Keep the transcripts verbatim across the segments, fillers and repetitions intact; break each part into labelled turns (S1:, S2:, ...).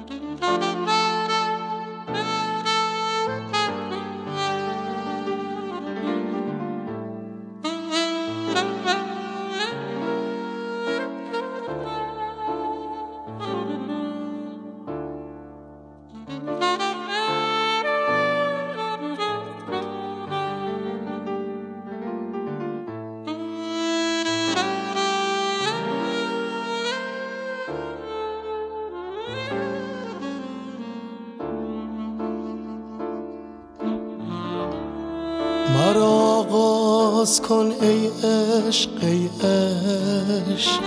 S1: مرا آغاز کن ای عشق ای عشق،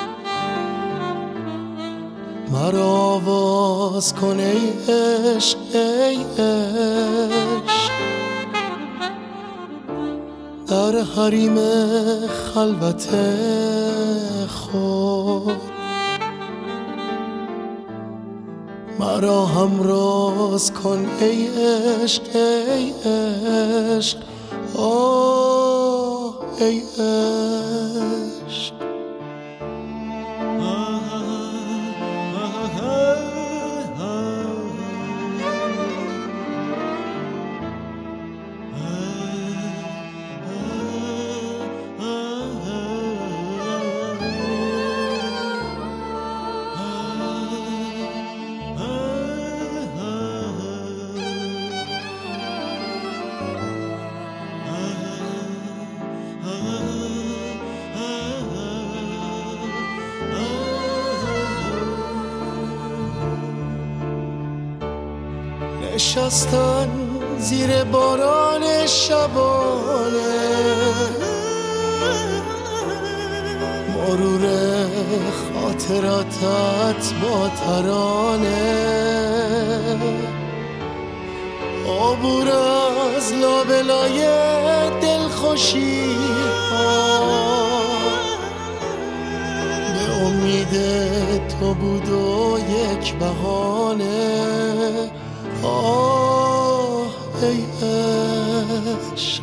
S1: مرا آواز کن ای عشق ای عشق، در حریم خلوت خود مرا همراز کن ای عشق ای عشق، آه ای عشق. نشستن زیر باران شبانه، مرور خاطراتت با ترانه، عبور از لابلای دلخوشی ها به امید تو بود و یک بهانه، آه ای عشق.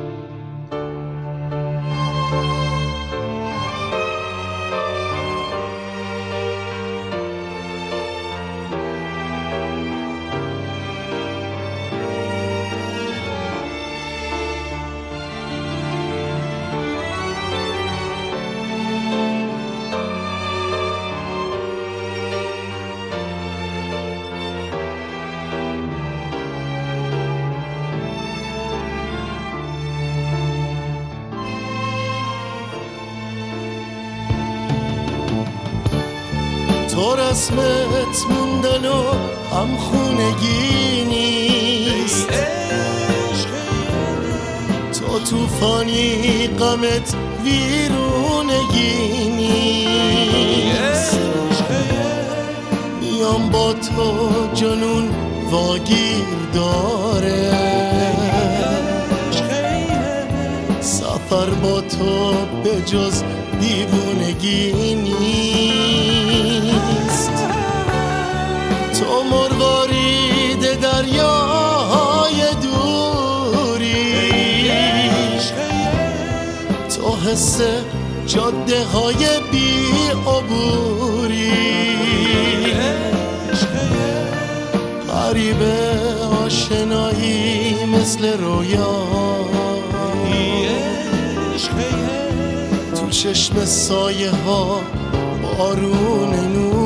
S1: تو رسمت موندن و هم خونگی نیست، تو توفانی غمت ویرونگی نیست، میام با تو جنون واگیر داره، سفر با تو به جز دیوونگی نیست، تو مروارید دریاهای دوری، تو حس جاده های بی عبوری، غریب آشنایی مثل رویا، تو چشم سایه ها بارون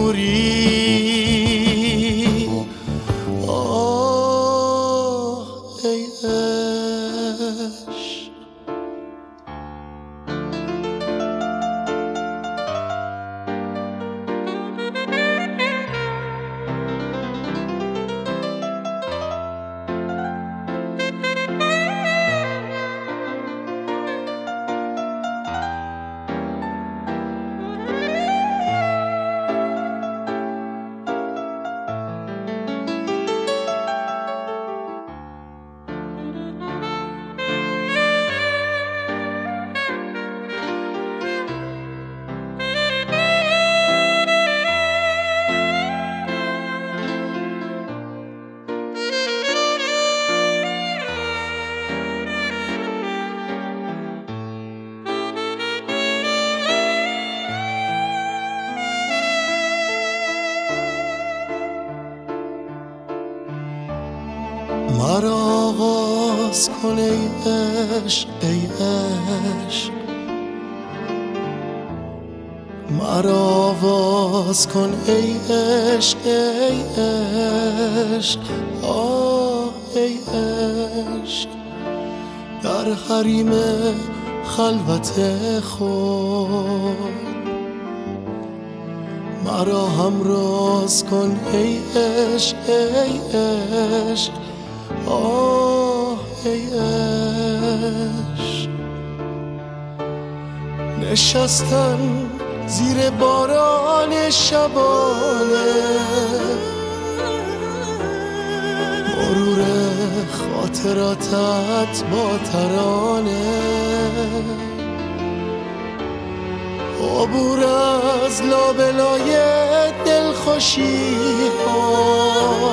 S1: نوری، آه ای عشق. مرا آغاز کن ای عشق ای عشق، مرا آواز کن ای عشق ای عشق، آه ای عشق. در حریم خلوت خود مرا همراز کن ای عشق ای عشق، آه ای عشق. نشستم زیر باران شبانه، مرور خاطراتت با ترانه، عبور از لابلای دلخوشی ها،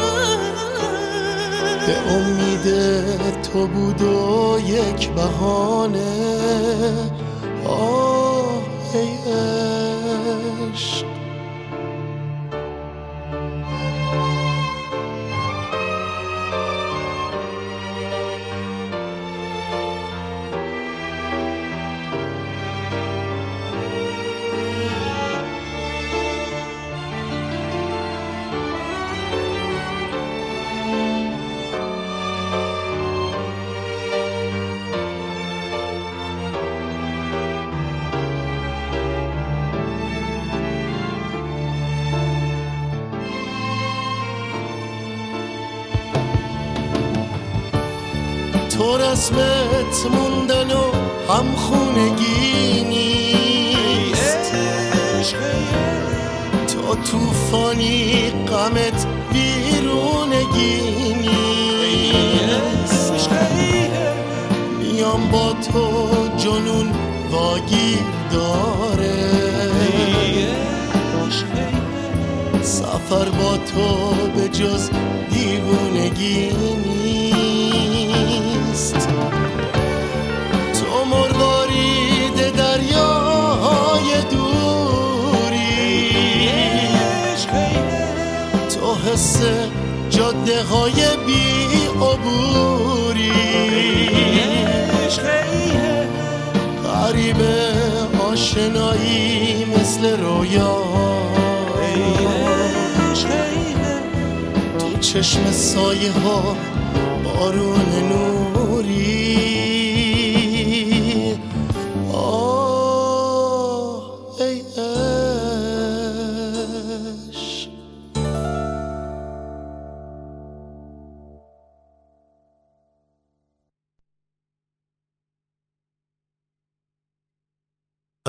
S1: به امید تو بود و یک بهانه، آه ای عشق. تو رسمت موندن و هم خونگی نیست، تو توفانی غمت ویرونگی نیست. میام با تو جنون واگیر داره، سفر با تو به جز دیوونگی نیست. تو مروارید دریاهای دوری، تو حس جاده های بی عبوری، غریب آشنایی مثل رویا، تو چشم سایه ها بارون نوری.